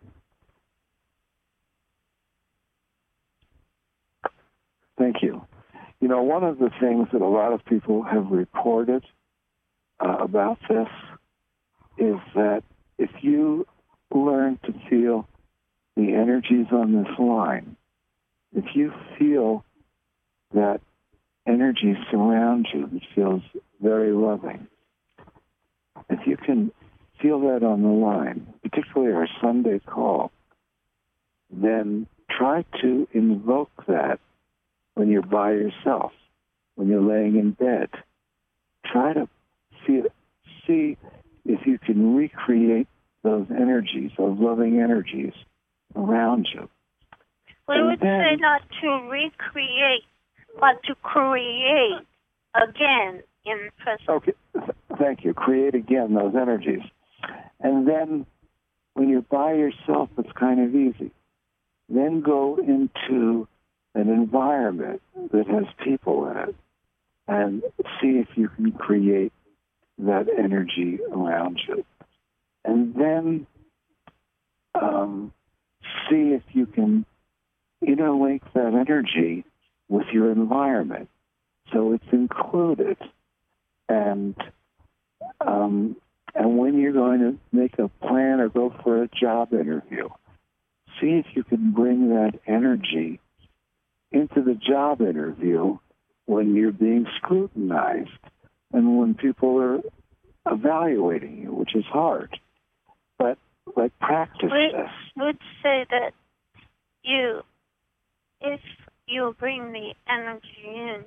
Thank you. You know, one of the things that a lot of people have reported uh, about this is that if you learn to feel the energies on this line, if you feel that energy surrounds you that feels very loving, if you can feel that on the line, particularly our Sunday call, then try to invoke that when you're by yourself, when you're laying in bed. Try to feel, see if you can recreate those energies, those loving energies around you. We And would then, say not to recreate, but to create again in present. Okay, th- thank you. Create again those energies. And then when you're by yourself, it's kind of easy. Then go into an environment that has people in it and see if you can create that energy around you. And then um, see if you can interlink that energy with your environment so it's included. And um, and when you're going to make a plan or go for a job interview, see if you can bring that energy into the job interview when you're being scrutinized and when people are evaluating you, which is hard. But like practice We this. would say that you, if you bring the energy in,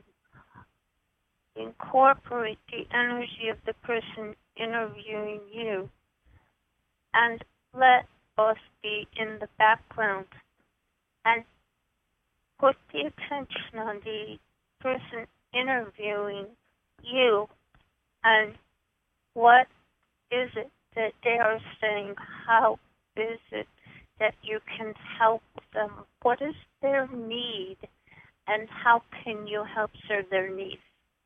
incorporate the energy of the person interviewing you, and let us be in the background, and put the attention on the person interviewing you, and what is it that they are saying? How is it that you can help them? What is their need, and how can you help serve their needs?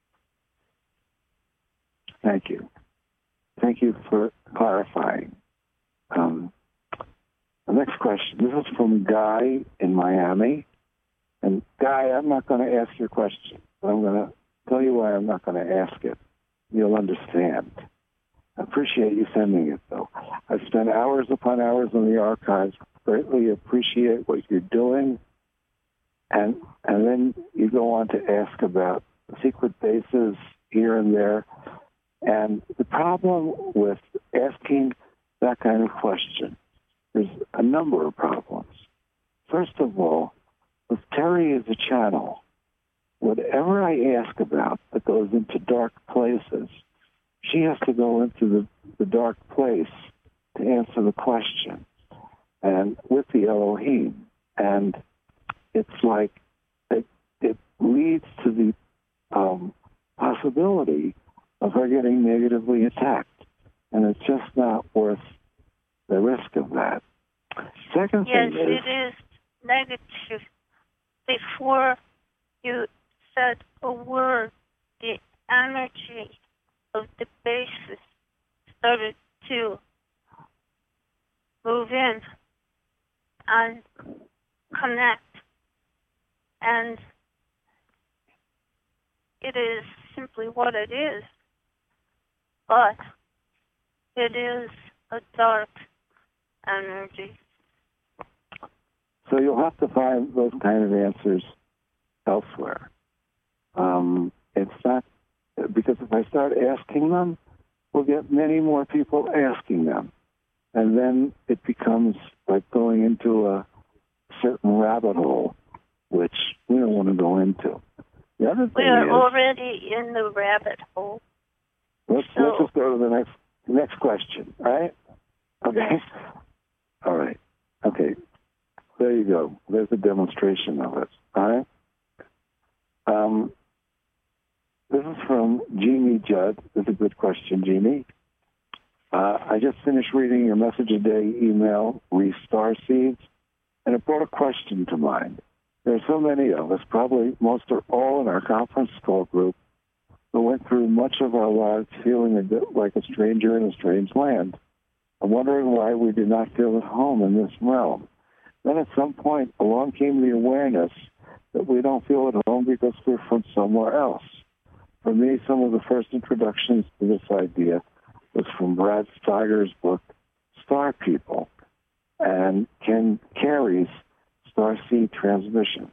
Thank you. Thank you for clarifying. Um, the next question, this is from Guy in Miami. And Guy, I'm not going to ask your question, but I'm going to tell you why I'm not going to ask it. You'll understand. I appreciate you sending it, though. I've spent hours upon hours in the archives. Greatly appreciate what you're doing. And and then you go on to ask about secret bases here and there. And the problem with asking that kind of question, there's a number of problems. First of all, with Terry as a channel, whatever I ask about that goes into dark places, she has to go into the, the dark place to answer the question, and with the Elohim. And it's like it, it leads to the um, possibility of her getting negatively attacked, and it's just not worth the risk of that. Second yes, thing is... it is negative. Before you said a word, the energy of the basis started to move in and connect. And it is simply what it is. But it is a dark energy. So you'll have to find those kind of answers elsewhere. Um, it's not, because if I start asking them, we'll get many more people asking them. And then it becomes like going into a certain rabbit hole, which we don't want to go into. The other thing We are is, already in the rabbit hole. let's, So- let's just go to the next next question, all right? Okay. All right. Okay. There you go. There's a demonstration of it. All right. Um, this is from Jeannie Judd. This is a good question, Jeannie. Uh, I just finished reading your message a day email, Re Star Seeds, and it brought a question to mind. There are so many of us, probably most or all in our conference call group, who went through much of our lives feeling a bit like a stranger in a strange land. I'm wondering why we did not feel at home in this realm. Then at some point along came the awareness that we don't feel at home because we're from somewhere else. For me, some of the first introductions to this idea was from Brad Steiger's book, Star People, and Ken Carey's Starseed Transmissions.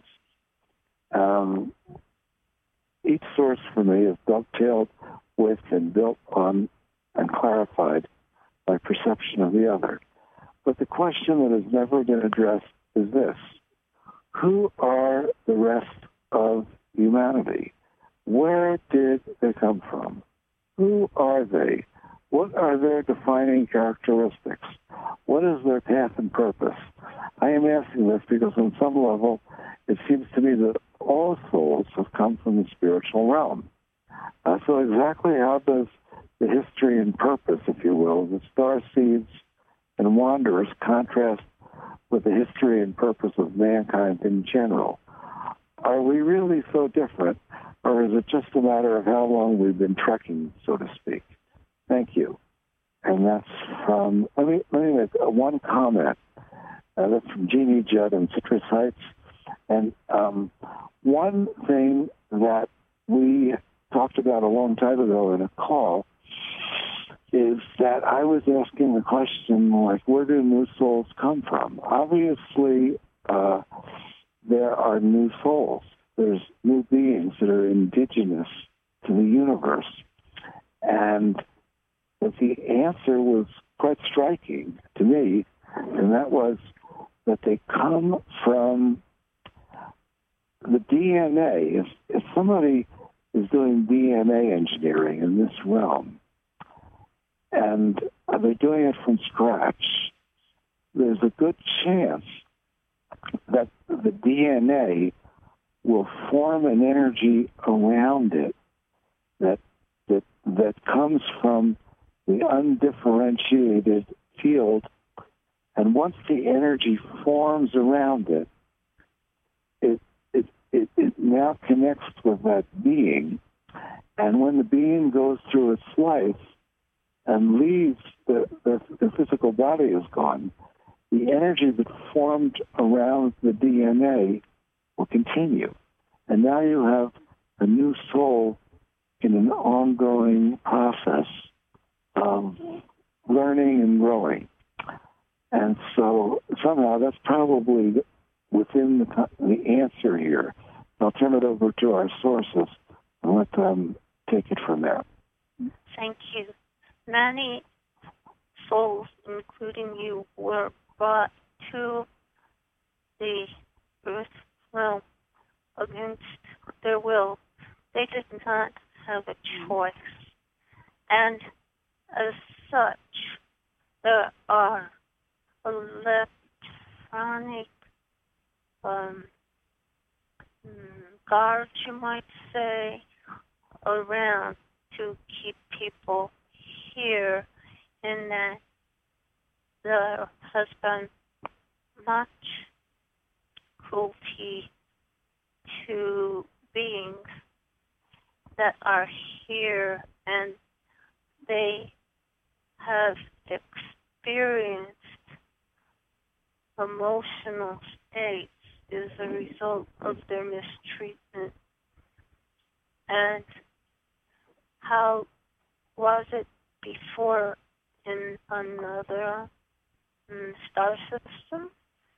Um, each source for me is dovetailed with and built on and clarified my perception of the other. But the question that has never been addressed is this: who are the rest of humanity? Where did they come from? Who are they? What are their defining characteristics? What is their path and purpose? I am asking this because on some level, it seems to me that all souls have come from the spiritual realm. Uh, so exactly how does the history and purpose, if you will, of the star seeds and wanderers contrast with the history and purpose of mankind in general? Are we really so different, or is it just a matter of how long we've been trekking, so to speak? Thank you. And that's from, let me, let me make one comment. Uh, that's from Jeannie Judd in Citrus Heights. And um, one thing that we talked about a long time ago in a call is that I was asking the question, like, where do new souls come from? Obviously, uh, there are new souls. There's new beings that are indigenous to the universe. And but the answer was quite striking to me, and that was that they come from the D N A. If, if somebody is doing D N A engineering in this realm, and they're doing it from scratch, there's a good chance that the D N A will form an energy around it that that that comes from the undifferentiated field, and once the energy forms around it, it it it, it now connects with that being, and when the being goes through its life and leaves, the, the, the physical body is gone, the energy that formed around the D N A will continue. And now you have a new soul in an ongoing process of learning and growing. And so somehow that's probably within the, the answer here. I'll turn it over to our sources and let them take it from there. Thank you. Many souls, including you, were brought to the earth realm against their will. They did not have a choice. And as such, there are electronic um, guards, you might say, around to keep people here, in that there has been much cruelty to beings that are here, and they have experienced emotional states as a result of their mistreatment. And how was it before in another um, star system?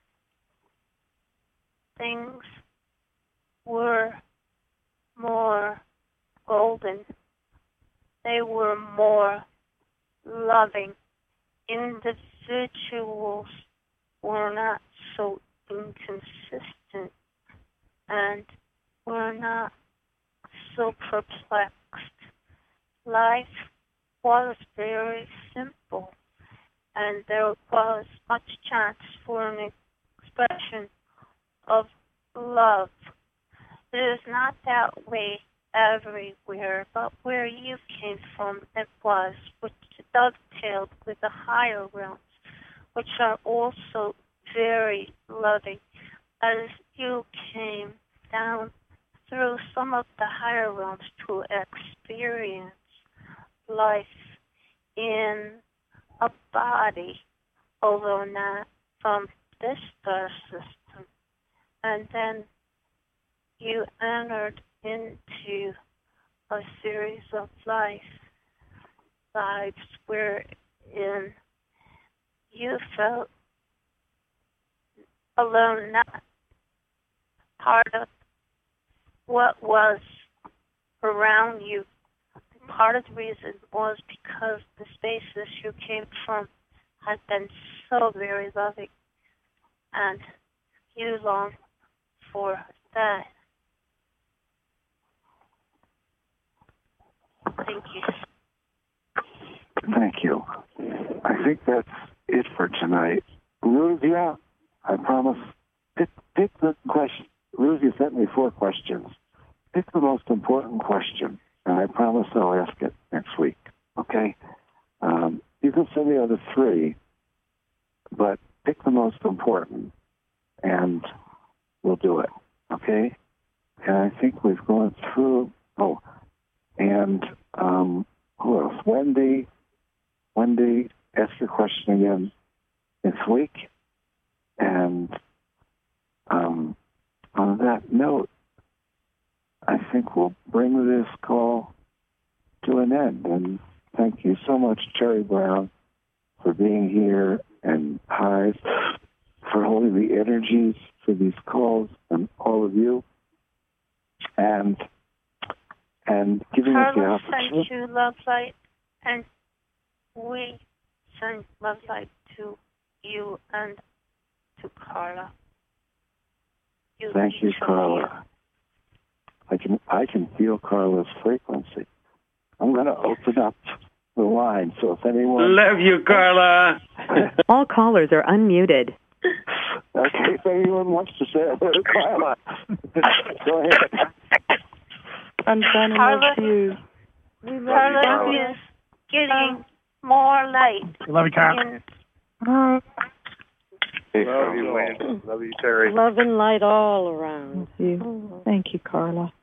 Things were more golden. They were more loving. Individuals were not so inconsistent and were not so perplexed. Life was very simple, and there was much chance for an expression of love. It is not that way everywhere, but where you came from it was, which dovetailed with the higher realms, which are also very loving. As you came down through some of the higher realms to experience life in a body, although not from this star system. And then you entered into a series of life, lives wherein you felt alone, not part of what was around you. Part of the reason was because the spaces you came from had been so very loving, and you longed for that. Thank you. Thank you. I think that's it for tonight. Ruzia, I promise, pick, pick the question. Ruzia sent me four questions. Pick the most important question, and I promise I'll ask it next week, okay? Um, you can send the other three, but pick the most important, and we'll do it, okay? And I think we've gone through, oh, and um, who else? Wendy, Wendy, ask your question again next week. And um, on that note, I think we'll bring this call to an end. And thank you so much, Terry Brown, for being here, and Hive for holding the energies for these calls, and all of you, and and giving us the Carla opportunity. sent you love light, and we send love light to you and to Carla. You Thank you, each of Carla. I can I can feel Carla's frequency. I'm going to open up the line, so if anyone... Love you, Carla. All callers are unmuted. Okay, if anyone wants to say a word to Carla, go ahead. I'm sending love to you. We love Carla is getting more light. Love you, Carla. in- Hi. Love you, Lynn. Love you, Terry. Love and light all around. Thank you. Thank you, Carla.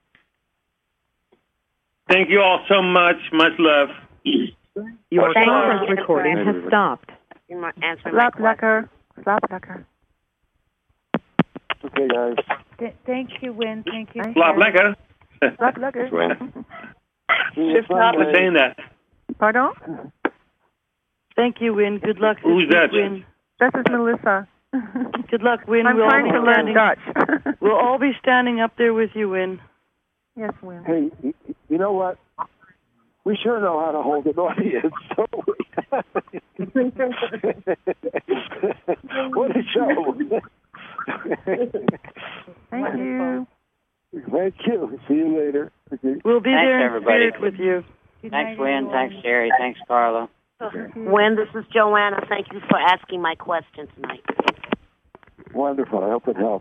Thank you all so much. Much love. Your conference recording has stopped. You might answer my Slap question. lekker. Slap lekker. Okay, guys. Th- thank you, Win. Thank you. Slap lekker. Slap lekker. Shift up. Who's saying that? Pardon? Thank you, Win. Good luck this Who's week, that? Win. This is Melissa. Good luck, Win. I'm we'll trying all be to learn standing, Dutch. We'll all be standing up there with you, Win. Yes, Win. Hey, y- you know what? We sure know how to hold an audience. So what a show! Thank you. Thank you. See you later. Okay. We'll be Thanks, there in everybody. spirit with you. Thanks, Win. Thanks, Jerry. Thanks, Carla. When this is Joanna, thank you for asking my question tonight. Wonderful. I hope it helps.